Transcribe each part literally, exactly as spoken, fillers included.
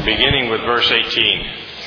beginning with verse eighteen.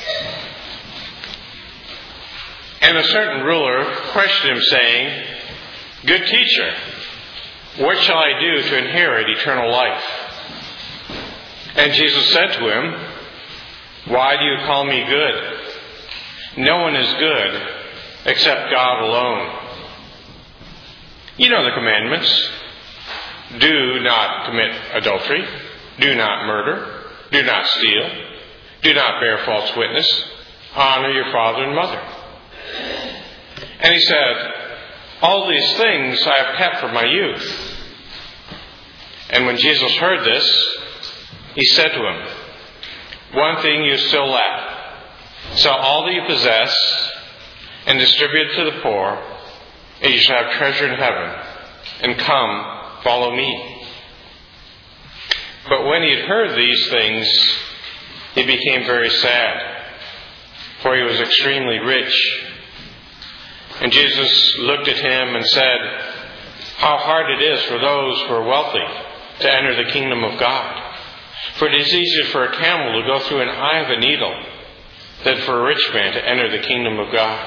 And a certain ruler questioned him, saying, Good teacher, what shall I do to inherit eternal life? And Jesus said to him, Why do you call me good? No one is good except God alone. You know the commandments. Do not commit adultery. Do not murder. Do not steal. Do not bear false witness. Honor your father and mother. And he said, All these things I have kept from my youth. And when Jesus heard this, he said to him, One thing you still lack. Sell all that you possess and distribute it to the poor, and you shall have treasure in heaven. And come, follow me. But when he had heard these things, he became very sad, for he was extremely rich. And Jesus looked at him and said, How hard it is for those who are wealthy to enter the kingdom of God. For it is easier for a camel to go through an eye of a needle than for a rich man to enter the kingdom of God.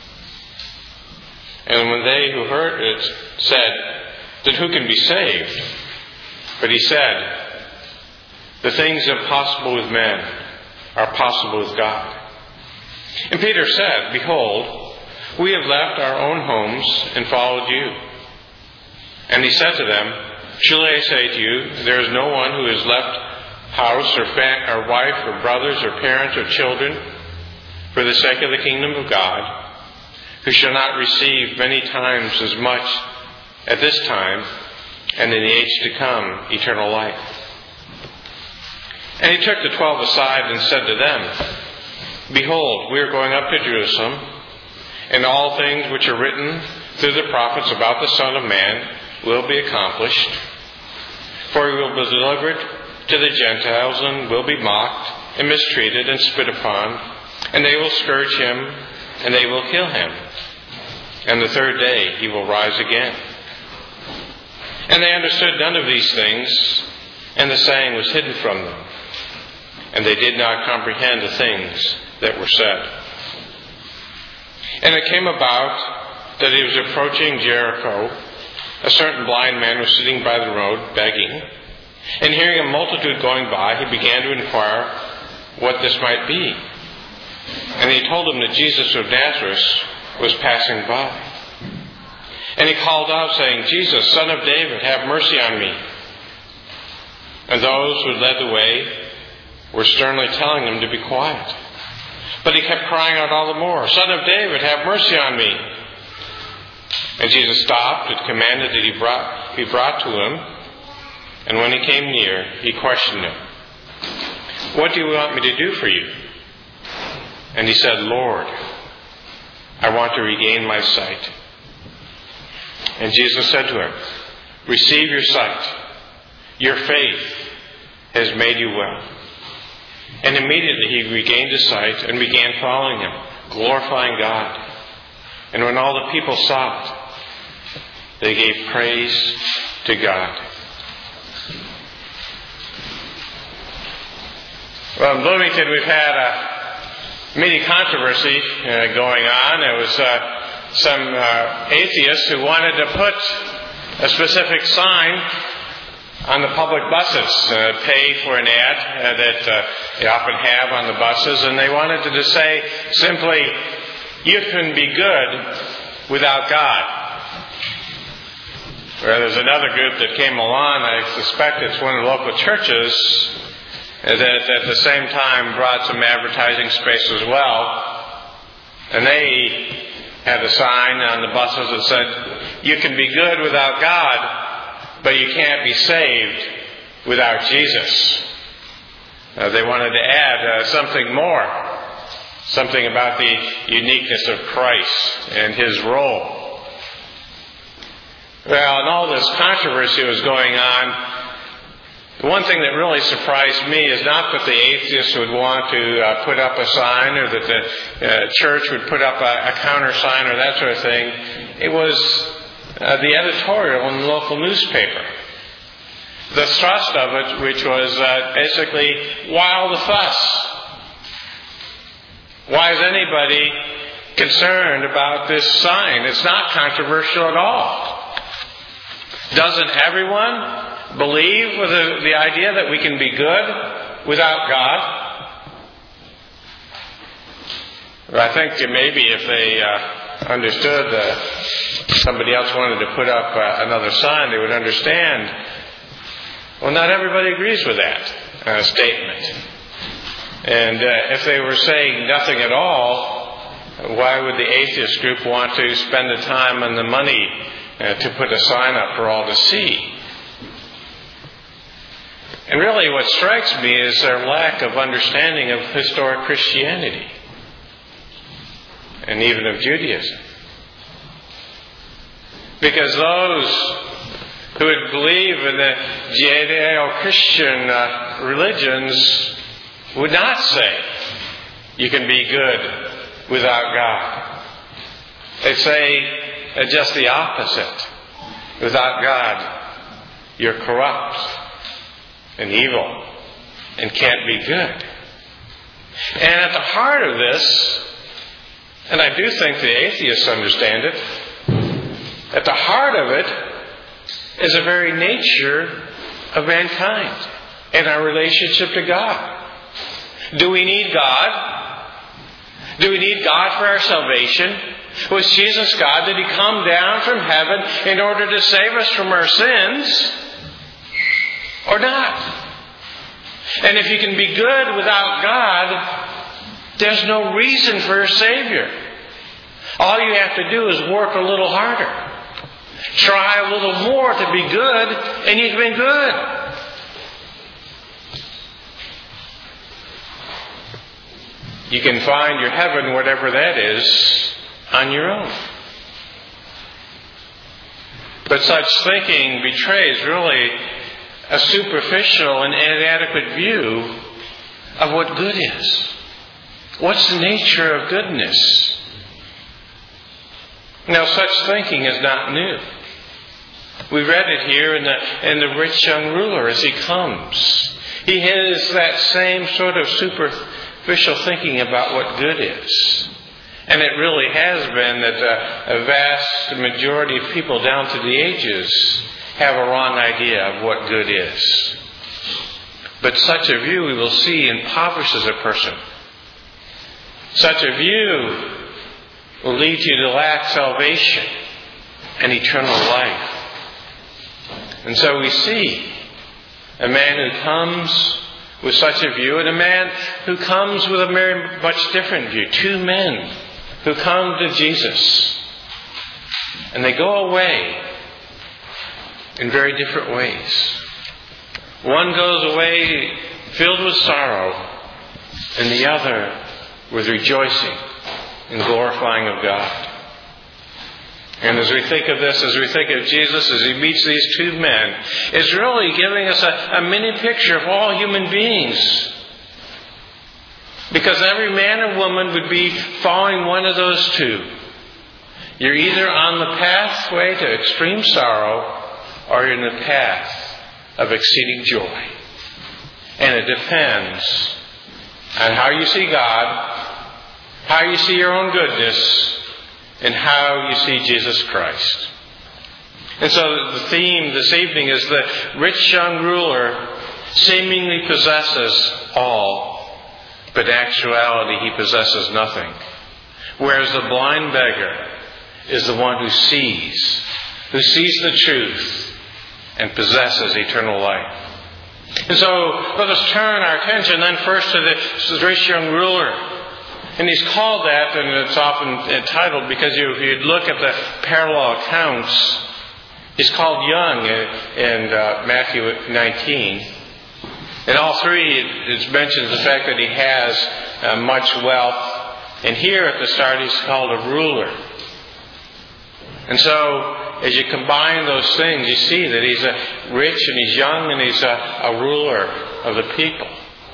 And when they who heard it said, Then who can be saved? But he said, The things impossible with men are possible with God. And Peter said, Behold, we have left our own homes and followed you. And he said to them, Truly I say to you, there is no one who has left house or, fa- or wife or brothers or parents or children for the sake of the kingdom of God, who shall not receive many times as much at this time, and in the age to come, eternal life. And he took the twelve aside and said to them, Behold, we are going up to Jerusalem, and all things which are written through the prophets about the Son of Man will be accomplished. For he will be delivered to the Gentiles, and will be mocked, and mistreated, and spit upon, and they will scourge him, and they will kill him. And the third day he will rise again. And they understood none of these things, and the saying was hidden from them. And they did not comprehend the things that were said. And it came about that he was approaching Jericho. A certain blind man was sitting by the road begging. And hearing a multitude going by, he began to inquire what this might be. And he told them that Jesus of Nazareth was passing by. And he called out, saying, Jesus, Son of David, have mercy on me. And those who led the way were sternly telling him to be quiet. But he kept crying out all the more, Son of David, have mercy on me. And Jesus stopped and commanded that he brought, be brought to him. And when he came near, he questioned him, What do you want me to do for you? And he said, Lord, I want to regain my sight. And Jesus said to him, Receive your sight. Your faith has made you well. And immediately he regained his sight and began following him, glorifying God. And when all the people saw it, they gave praise to God. Well, in Bloomington, we've had a mini controversy uh, going on. There was uh, some uh, atheists who wanted to put a specific sign on the public buses, uh, pay for an ad uh, that uh, they often have on the buses, and they wanted to just say simply, you can be good without God. Well, there's another group that came along, I suspect it's one of the local churches, that at the same time brought some advertising space as well. And they had a sign on the buses that said, you can be good without God, but you can't be saved without Jesus. Uh, they wanted to add uh, something more, something about the uniqueness of Christ and His role. Well, and all this controversy was going on. The one thing that really surprised me is not that the atheists would want to uh, put up a sign, or that the uh, church would put up a, a counter sign or that sort of thing. It was uh, the editorial in the local newspaper. the thrust of it, which was uh, basically, why all the fuss? Why is anybody concerned about this sign? It's not controversial at all. Doesn't everyone believe with the, the idea that we can be good without God? I think maybe if they uh, understood that somebody else wanted to put up uh, another sign, they would understand, well, not everybody agrees with that uh, statement. And uh, if they were saying nothing at all, why would the atheist group want to spend the time and the money uh, to put a sign up for all to see? And really what strikes me is their lack of understanding of historic Christianity and even of Judaism. Because those who would believe in the Judeo-Christian uh, religions would not say you can be good without God. They say uh, just the opposite. Without God, you're corrupt and evil and can't be good. And at the heart of this, and I do think the atheists understand it, at the heart of it is the very nature of mankind and our relationship to God. Do we need God? Do we need God for our salvation? Was Jesus God? Did He come down from heaven in order to save us from our sins? Or not? And if you can be good without God, there's no reason for a Savior. All you have to do is work a little harder. Try a little more to be good, and you've been good. You can find your heaven, whatever that is, on your own. But such thinking betrays really a superficial and inadequate view of what good is. What's the nature of goodness? Now, such thinking is not new. We read it here in the, in the rich young ruler as he comes. He has that same sort of superficial thinking about what good is. And it really has been that a, a vast majority of people down to the ages have a wrong idea of what good is. But such a view, we will see, impoverishes a person. Such a view will lead you to lack salvation and eternal life. And so we see a man who comes with such a view and a man who comes with a very much different view. Two men who come to Jesus. And they go away in very different ways. One goes away filled with sorrow, and the other with rejoicing and glorifying of God. And as we think of this, as we think of Jesus, as He meets these two men, it's really giving us a, a mini picture of all human beings. Because every man or woman would be following one of those two. You're either on the pathway to extreme sorrow, or you're in the path of exceeding joy. And it depends on how you see God, how you see your own goodness, and how you see Jesus Christ. And so the theme this evening is the rich young ruler seemingly possesses all, but in actuality he possesses nothing. Whereas the blind beggar is the one who sees, who sees the truth and possesses eternal life. And so let us turn our attention then first to the rich young ruler. And he's called that, and it's often entitled, because you, if you look at the parallel accounts, he's called young in, in uh, Matthew nineteen. In all three, it, it mentions the fact that he has uh, much wealth. And here at the start, he's called a ruler. And so, as you combine those things, you see that he's a rich and he's young and he's a, a ruler of the people.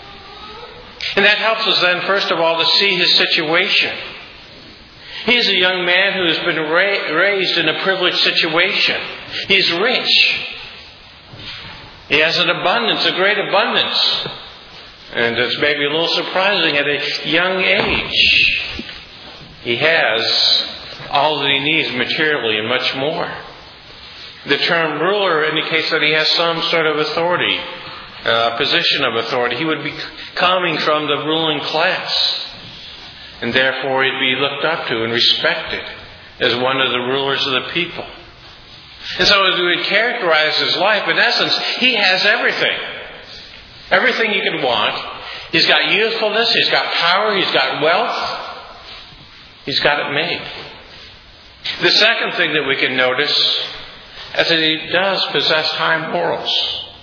And that helps us then, first of all, to see his situation. He's a young man who has been ra- raised in a privileged situation. He's rich. He has an abundance, a great abundance. And it's maybe a little surprising at a young age. He has all that he needs materially and much more. The term ruler indicates that he has some sort of authority, a position of authority. He would be coming from the ruling class. And therefore he'd be looked up to and respected as one of the rulers of the people. And so as we would characterize his life, in essence, he has everything. Everything you could want. He's got youthfulness, he's got power, he's got wealth. He's got it made. The second thing that we can notice is that he does possess high morals.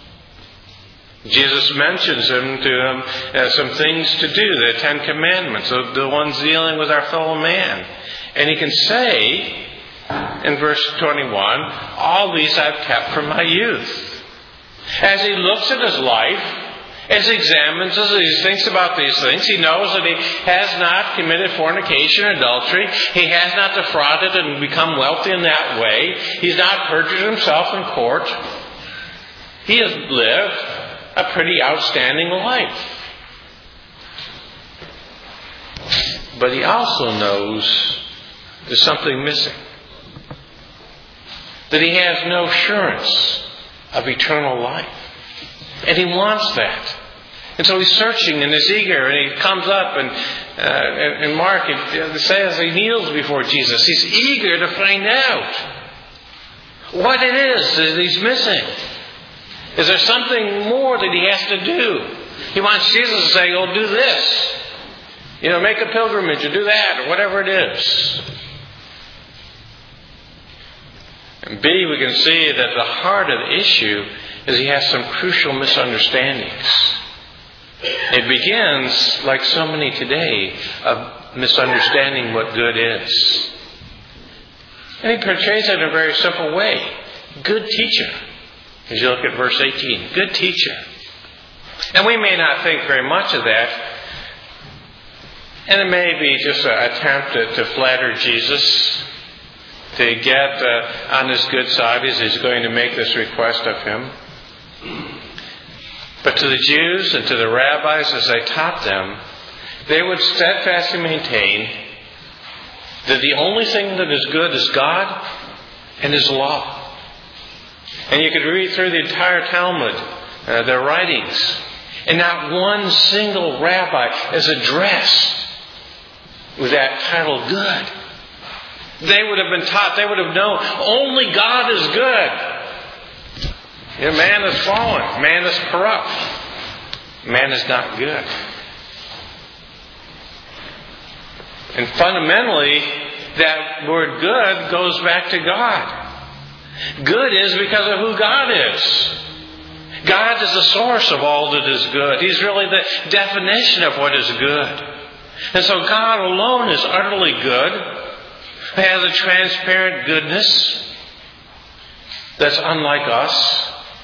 Jesus mentions him to him uh, some things to do, the Ten Commandments, the, the ones dealing with our fellow man. And he can say, in verse twenty-one, all these I've kept from my youth. As he looks at his life, as he examines, as he thinks about these things, he knows that he has not committed fornication or adultery. He has not defrauded and become wealthy in that way. He's not perjured himself in court. He has lived a pretty outstanding life. But he also knows there's something missing. That he has no assurance of eternal life. And he wants that. And so he's searching and is eager, and he comes up and, uh, and, and Mark it says he kneels before Jesus. He's eager to find out what it is that he's missing. Is there something more that he has to do? He wants Jesus to say, oh, do this. You know, make a pilgrimage or do that or whatever it is. And B, we can see that the heart of the issue is he has some crucial misunderstandings. It begins, like so many today, of misunderstanding what good is. And he portrays it in a very simple way. Good teacher. As you look at verse eighteen. Good teacher. And we may not think very much of that. And it may be just an attempt to, to flatter Jesus, to get uh, on his good side as he's going to make this request of him. But to the Jews and to the rabbis as they taught them, they would steadfastly maintain that the only thing that is good is God and His law. And you could read through the entire Talmud, uh, their writings, and not one single rabbi is addressed with that title good. They would have been taught, they would have known, only God is good. You know, man is fallen. Man is corrupt. Man is not good. And fundamentally, that word good goes back to God. Good is because of who God is. God is the source of all that is good. He's really the definition of what is good. And so God alone is utterly good. He has a transparent goodness that's unlike us.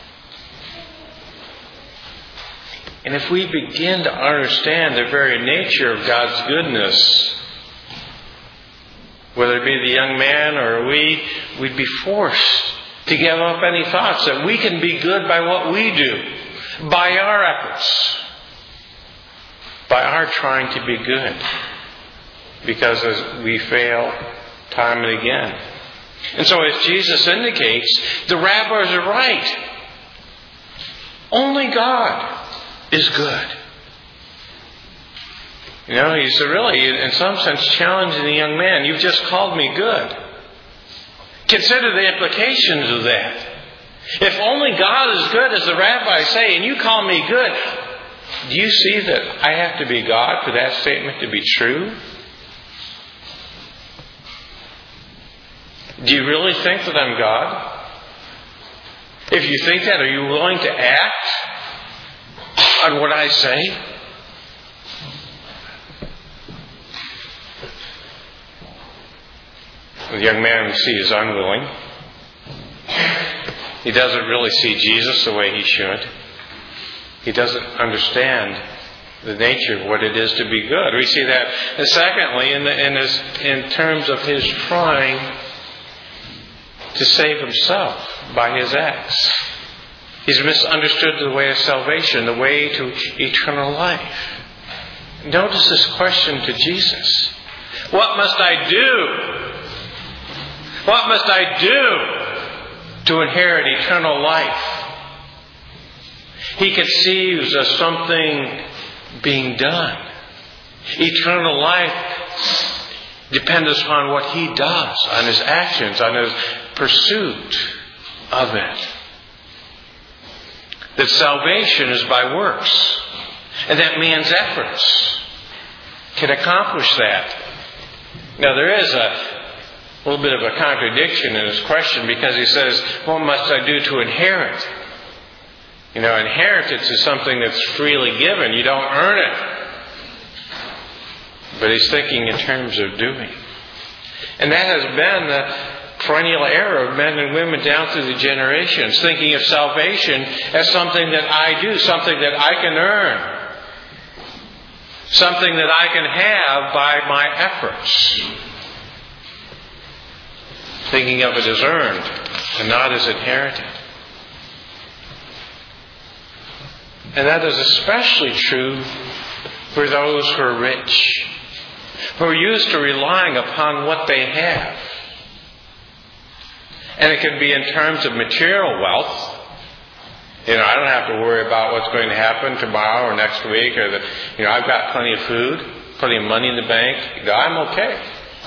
And if we begin to understand the very nature of God's goodness, whether it be the young man or we, we'd be forced to give up any thoughts that we can be good by what we do, by our efforts, by our trying to be good. Because as we fail time and again. And so as Jesus indicates, the rabbis are right. Only God is good. You know, he's really, in some sense, challenging the young man. You've just called me good. Consider the implications of that. If only God is good, as the rabbis say, and you call me good, do you see that I have to be God for that statement to be true? Do you really think that I'm God? If you think that, are you willing to act on what I say? The young man we see is unwilling. He doesn't really see Jesus the way he should. He doesn't understand the nature of what it is to be good. We see that. And secondly, in, the, in, his, in terms of his trying to save himself by his acts. He's misunderstood the way of salvation, the way to eternal life. Notice this question to Jesus. What must I do? What must I do to inherit eternal life? He conceives of something being done. Eternal life depends upon what he does, on his actions, on his pursuit of it. That salvation is by works, and that man's efforts can accomplish that. Now there is a little bit of a contradiction in his question, because he says, what must I do to inherit? You know, inheritance is something that's freely given. You don't earn it. But he's thinking in terms of doing. And that has been the perennial error of men and women down through the generations, thinking of salvation as something that I do, something that I can earn, something that I can have by my efforts. Thinking of it as earned and not as inherited. And that is especially true for those who are rich, who are used to relying upon what they have. And it can be in terms of material wealth. You know, I don't have to worry about what's going to happen tomorrow or next week, or the, you know, I've got plenty of food, plenty of money in the bank. You know, I'm okay.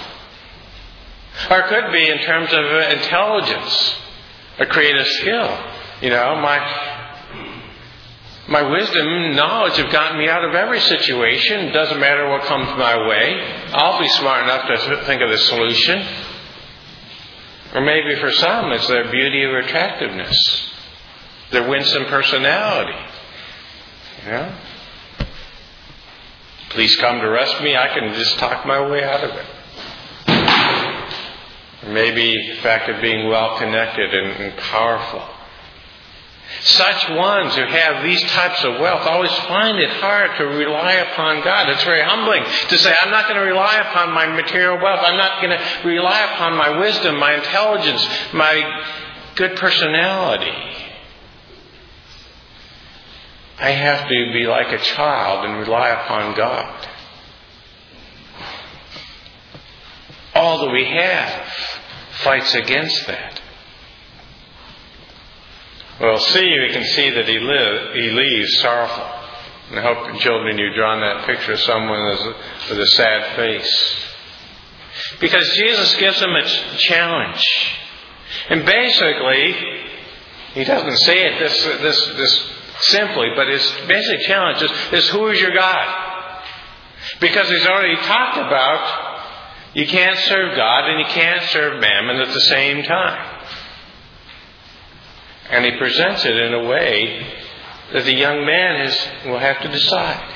Or it could be in terms of intelligence, a creative skill. You know, my my wisdom and knowledge have gotten me out of every situation. It doesn't matter what comes my way. I'll be smart enough to think of the solution. Or maybe for some, it's their beauty or attractiveness, their winsome personality. You know? Please come to rescue me. I can just talk my way out of it. Or maybe the fact of being well connected and, and powerful. Such ones who have these types of wealth always find it hard to rely upon God. It's very humbling to say, I'm not going to rely upon my material wealth. I'm not going to rely upon my wisdom, my intelligence, my good personality. I have to be like a child and rely upon God. All that we have fights against that. Well, see, we can see that he, live, he leaves sorrowful. And I hope, children, you've drawn that picture of someone with a sad face. Because Jesus gives them a challenge. And basically, he doesn't say it this, this, this simply, but his basic challenge is, is who is your God? Because he's already talked about you can't serve God and you can't serve mammon at the same time. And he presents it in a way that the young man is, will have to decide.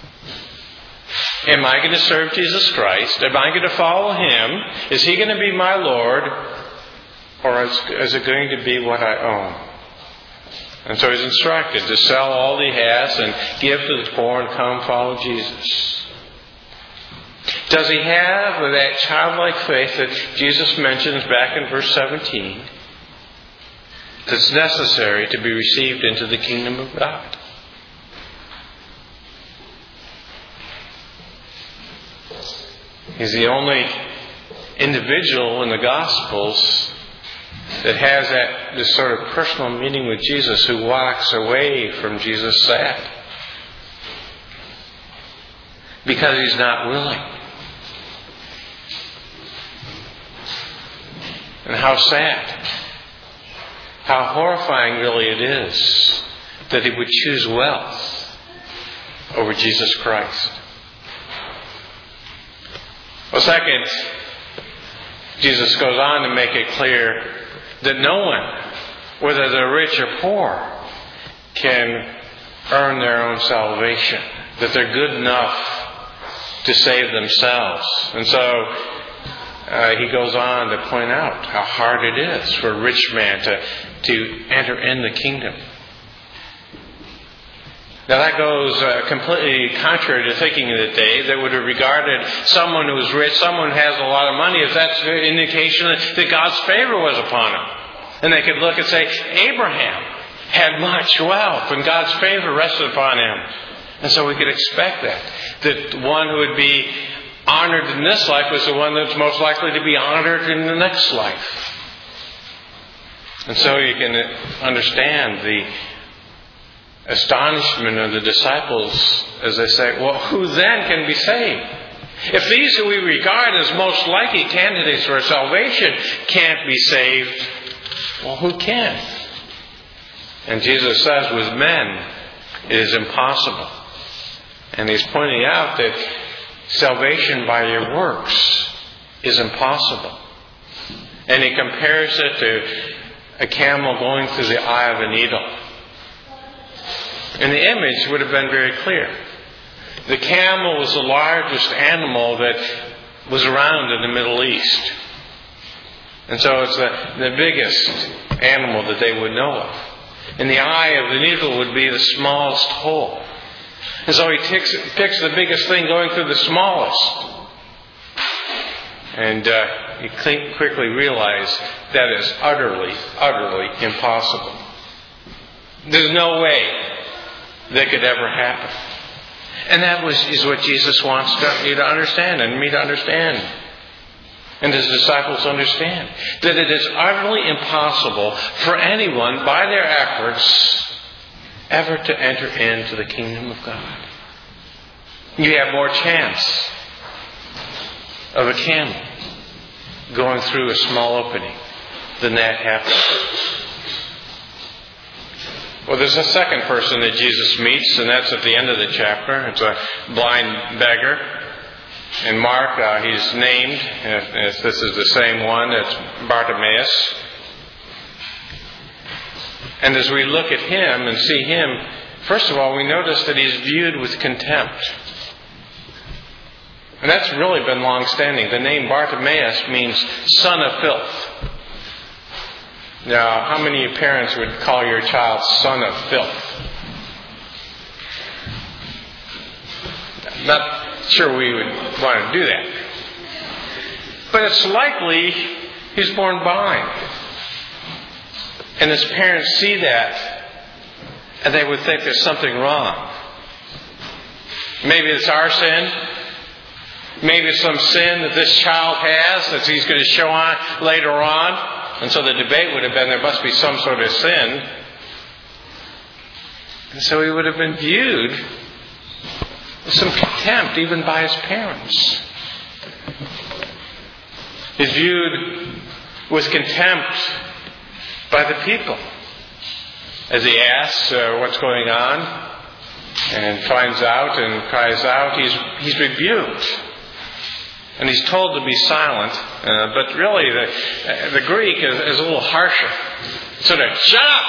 Am I going to serve Jesus Christ? Am I going to follow Him? Is He going to be my Lord? Or is, is it going to be what I own? And so he's instructed to sell all he has and give to the poor and come follow Jesus. Does he have that childlike faith that Jesus mentions back in verse seventeen? That's necessary to be received into the kingdom of God. He's the only individual in the Gospels that has that this sort of personal meeting with Jesus, who walks away from Jesus sad because he's not willing. And how sad. How horrifying really it is that he would choose wealth over Jesus Christ. Well, second, Jesus goes on to make it clear that no one, whether they're rich or poor, can earn their own salvation. That they're good enough to save themselves. And so uh, he goes on to point out how hard it is for a rich man to to enter in the kingdom. Now that goes uh, completely contrary to thinking of the day that would have regarded someone who is rich, someone who has a lot of money, as that's an indication that, that God's favor was upon him. And they could look and say, Abraham, had much wealth, and God's favor rested upon him. And so we could expect that. That the one who would be honored in this life was the one that's most likely to be honored in the next life. And so you can understand the astonishment of the disciples as they say, well, who then can be saved? If these who we regard as most likely candidates for salvation can't be saved, well, who can? And Jesus says, with men, it is impossible. And he's pointing out that salvation by your works is impossible. And he compares it to a camel going through the eye of a needle. And the image would have been very clear. The camel was the largest animal that was around in the Middle East. And so it's the, the biggest animal that they would know of. And the eye of the needle would be the smallest hole. And so he picks, picks the biggest thing going through the smallest. And uh, you quickly realize that is utterly, utterly impossible. There's no way that could ever happen. And that was is what Jesus wants you to understand and me to understand. And his disciples understand. That it is utterly impossible for anyone, by their efforts, ever to enter into the kingdom of God. You have more chance of a camel going through a small opening than that happens. Well, there's a second person that Jesus meets, and that's at the end of the chapter. It's a blind beggar. In Mark, uh, he's named, if, if this is the same one, it's Bartimaeus. And as we look at him and see him, first of all, we notice that he's viewed with contempt. And that's really been long-standing. The name Bartimaeus means son of filth. Now, how many parents would call your child son of filth? I'm not sure we would want to do that. But it's likely he's born blind. And his parents see that, and they would think there's something wrong. Maybe it's our sin. Maybe it's some sin that this child has that he's going to show on later on. And so the debate would have been there must be some sort of sin. And so he would have been viewed with some contempt even by his parents. He's viewed with contempt by the people. As he asks uh, what's going on and finds out and cries out, he's, he's rebuked. And he's told to be silent, uh, but really the uh, the Greek is, is a little harsher. Sort of, shut up!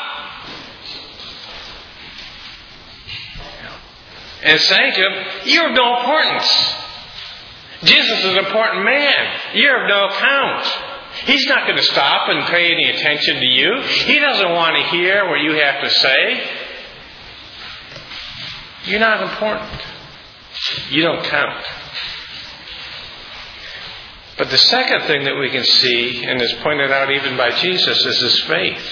And it's saying to him, you're of no importance. Jesus is an important man. You're of no account. He's not going to stop and pay any attention to you. He doesn't want to hear what you have to say. You're not important. You don't count. But the second thing that we can see, and is pointed out even by Jesus, is his faith.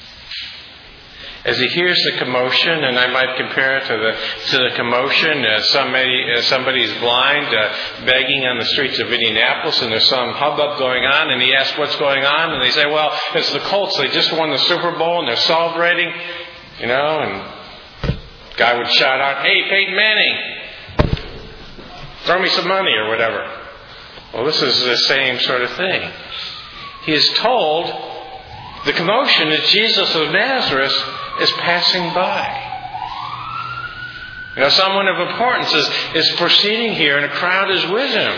As he hears the commotion, and I might compare it to the to the commotion, uh, somebody uh, somebody's blind, uh, begging on the streets of Indianapolis, and there's some hubbub going on, and he asks what's going on, and they say, well, it's the Colts. They just won the Super Bowl, and they're celebrating, you know, and the guy would shout out, hey, Peyton Manning, throw me some money or whatever. Well, this is the same sort of thing. He is told the commotion that Jesus of Nazareth is passing by. You know, someone of importance is, is proceeding here and a crowd is with him.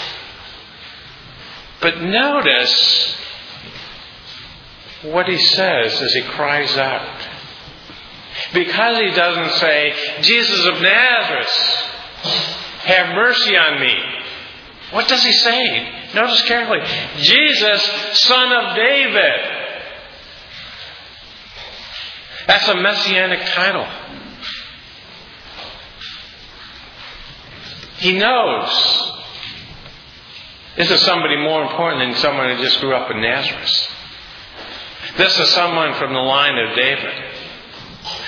But notice what he says as he cries out. Because he doesn't say, Jesus of Nazareth, have mercy on me. What does he say? Notice carefully. Jesus, Son of David. That's a messianic title. He knows this is somebody more important than someone who just grew up in Nazareth. This is someone from the line of David.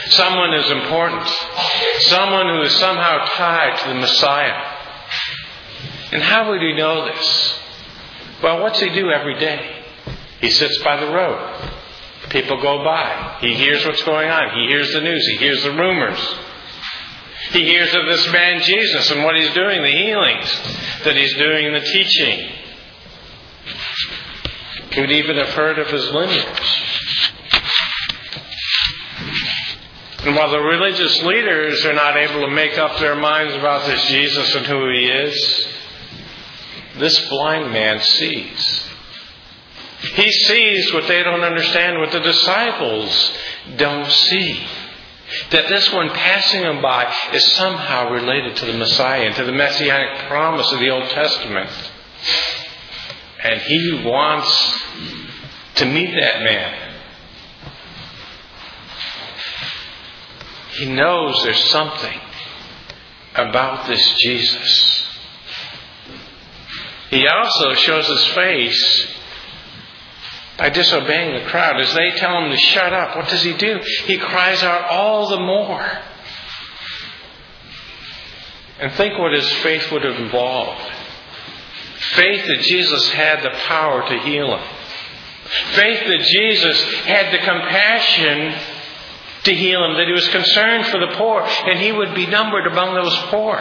Someone is important. Someone who is somehow tied to the Messiah. And how would he know this? Well, what's he do every day? He sits by the road. People go by. He hears what's going on. He hears the news. He hears the rumors. He hears of this man Jesus and what he's doing, the healings that he's doing, the teaching. Could even have heard of his lineage. And while the religious leaders are not able to make up their minds about this Jesus and who he is, this blind man sees. He sees what they don't understand, what the disciples don't see. That this one passing him by is somehow related to the Messiah and to the messianic promise of the Old Testament. And he wants to meet that man. He knows there's something about this Jesus. He also shows his face by disobeying the crowd. As they tell him to shut up, what does he do? He cries out all the more. And think what his faith would have involved. Faith that Jesus had the power to heal him. Faith that Jesus had the compassion to heal him, that he was concerned for the poor, and he would be numbered among those poor.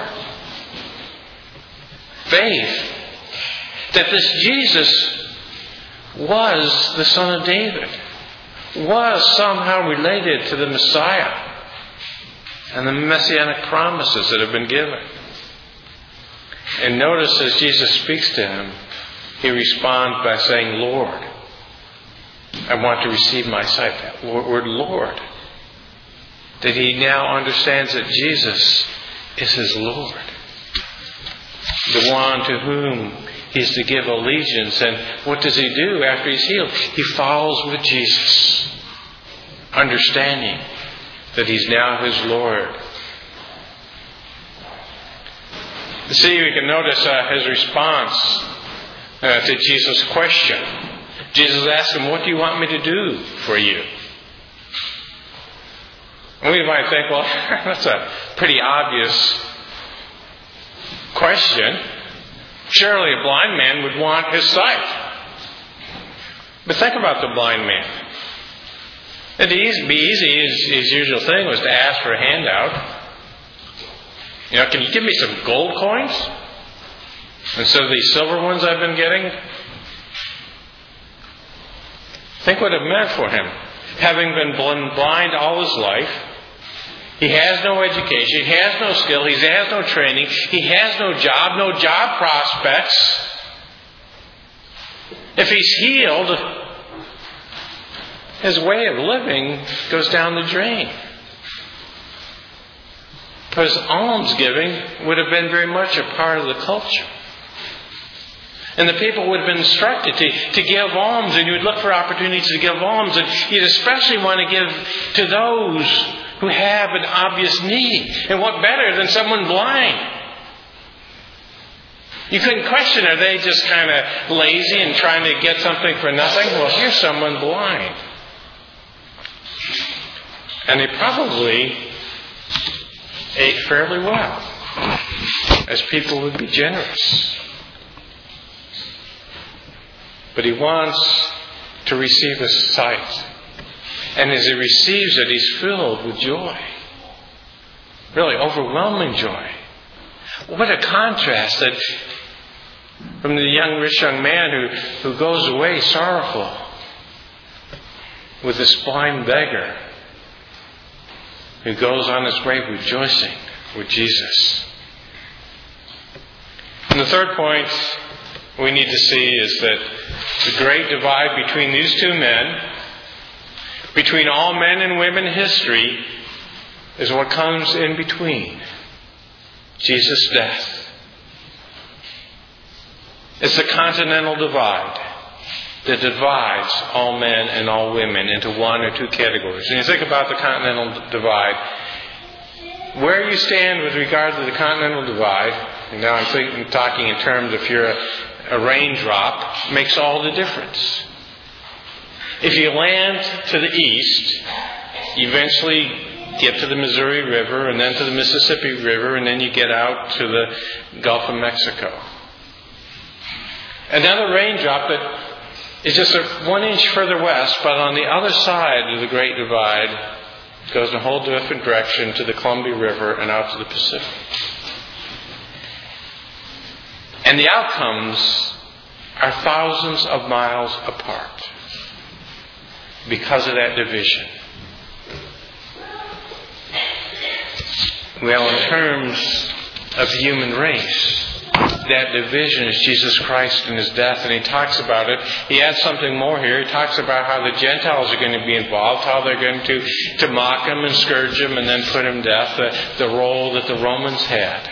Faith that this Jesus was the Son of David, was somehow related to the Messiah and the messianic promises that have been given. And notice as Jesus speaks to him, he responds by saying, Lord, I want to receive my sight. That word Lord. That he now understands that Jesus is his Lord. The one to whom he's to give allegiance. And what does he do after he's healed? He follows with Jesus, understanding that he's now his Lord. You see, we can notice uh, his response uh, to Jesus' question. Jesus asked him, what do you want me to do for you? And we might think, well, that's a pretty obvious question. Surely a blind man would want his sight. But think about the blind man. It'd be easy. His, his usual thing was to ask for a handout. You know, can you give me some gold coins instead of these silver ones I've been getting? Think what it meant for him. Having been blind all his life, he has no education, he has no skill, he has no training, he has no job, no job prospects. If he's healed, his way of living goes down the drain. Because almsgiving would have been very much a part of the culture. And the people would have been instructed to, to give alms, and you would look for opportunities to give alms, and you'd especially want to give to those who have an obvious need. And what better than someone blind? You couldn't question, are they just kind of lazy and trying to get something for nothing? Well, here's someone blind. And they probably ate fairly well, as people would be generous. But he wants to receive his sight. And as he receives it, he's filled with joy. Really overwhelming joy. What a contrast that from the young rich young man who, who goes away sorrowful with this blind beggar who goes on his way rejoicing with Jesus. And the third point we need to see is that the great divide between these two men, between all men and women in history, is what comes in between. Jesus' death. It's the continental divide that divides all men and all women into one or two categories. And you think about the continental divide, where you stand with regard to the continental divide, and now I'm thinking, talking in terms if you're a, a raindrop, makes all the difference. If you land to the east, eventually get to the Missouri River, and then to the Mississippi River, and then you get out to the Gulf of Mexico. Another raindrop that is just a one inch further west, but on the other side of the Great Divide, goes in a whole different direction to the Columbia River and out to the Pacific. And the outcomes are thousands of miles apart because of that division. Well, in terms of the human race, that division is Jesus Christ and His death, and He talks about it. He adds something more here. He talks about how the Gentiles are going to be involved, how they're going to, to mock Him and scourge Him and then put Him to death, the, the role that the Romans had.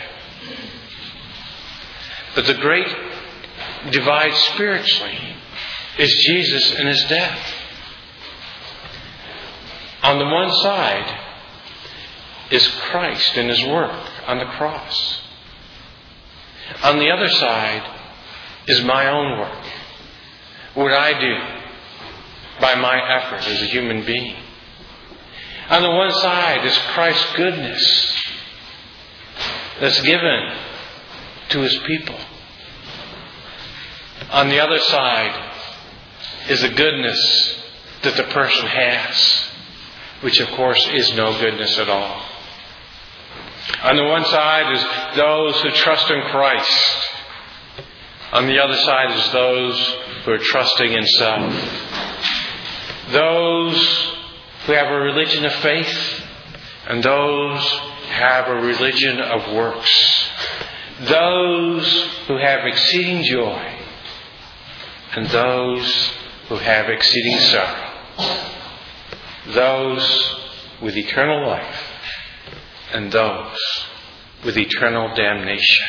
But the great divide spiritually is Jesus and His death. On the one side is Christ and His work on the cross. On the other side is my own work. What I do by my effort as a human being. On the one side is Christ's goodness that's given to His people. On the other side is the goodness that the person has, which of course is no goodness at all. On the one side is those who trust in Christ. On the other side is those who are trusting in self. Those who have a religion of faith and those who have a religion of works. Those who have exceeding joy and those who have exceeding sorrow. Those with eternal life and those with eternal damnation.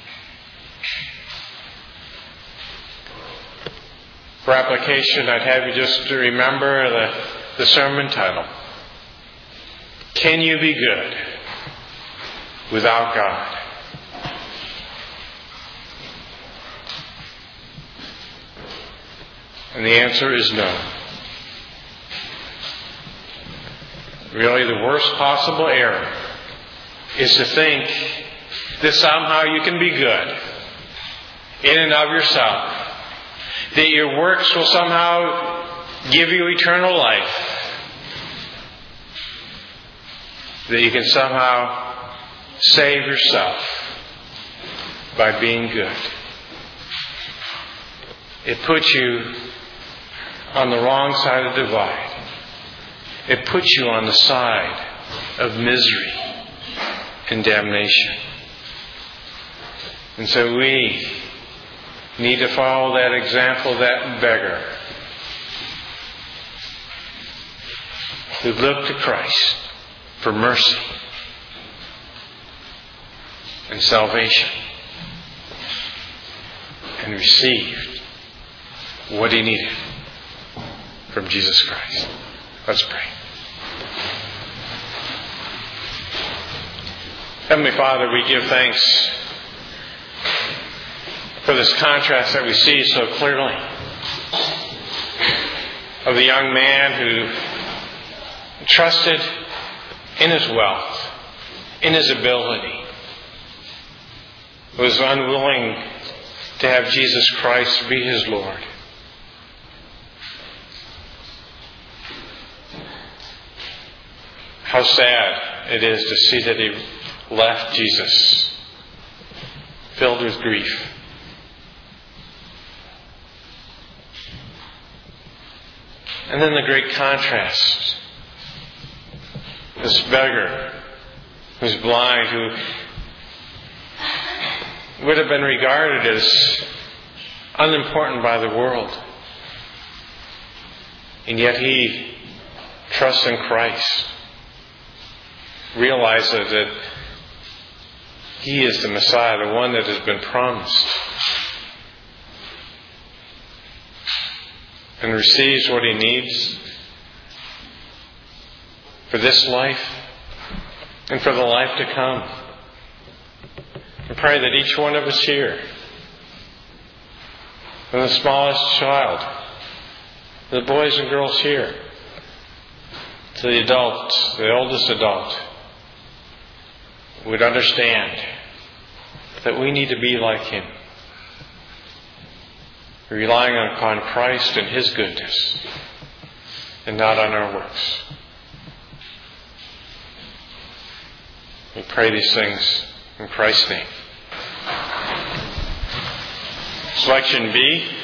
For application, I'd have you just to remember the, the sermon title. Can you be good without God? And the answer is no. Really, the worst possible error is to think that somehow you can be good in and of yourself. That your works will somehow give you eternal life. That you can somehow save yourself by being good. It puts you on the wrong side of the divide. It puts you on the side of misery and damnation. And so we need to follow that example of that beggar who looked to Christ for mercy and salvation and received what he needed from Jesus Christ. Let's pray. Heavenly Father, we give thanks for this contrast that we see so clearly of the young man who trusted in his wealth, in his ability, was unwilling to have Jesus Christ be his Lord. How sad it is to see that he left Jesus filled with grief. And then the great contrast. This beggar who's blind, who would have been regarded as unimportant by the world. And yet he trusts in Christ. Realizes that he is the Messiah, the one that has been promised. And receives what he needs for this life and for the life to come. I pray that each one of us here, from the smallest child, the boys and girls here, to the adult, the oldest adult, would understand that we need to be like Him, relying upon Christ and His goodness, and not on our works. We pray these things in Christ's name. Selection B.